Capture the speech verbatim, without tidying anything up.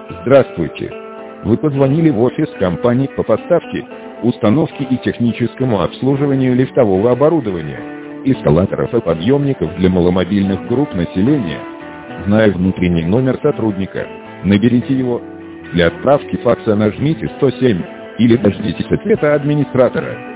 Здравствуйте. Вы позвонили в офис компании по поставке, установке и техническому обслуживанию лифтового оборудования, эскалаторов и подъемников для маломобильных групп населения. Зная внутренний номер сотрудника, наберите его. Для отправки факса нажмите сто семь или дождитесь ответа администратора.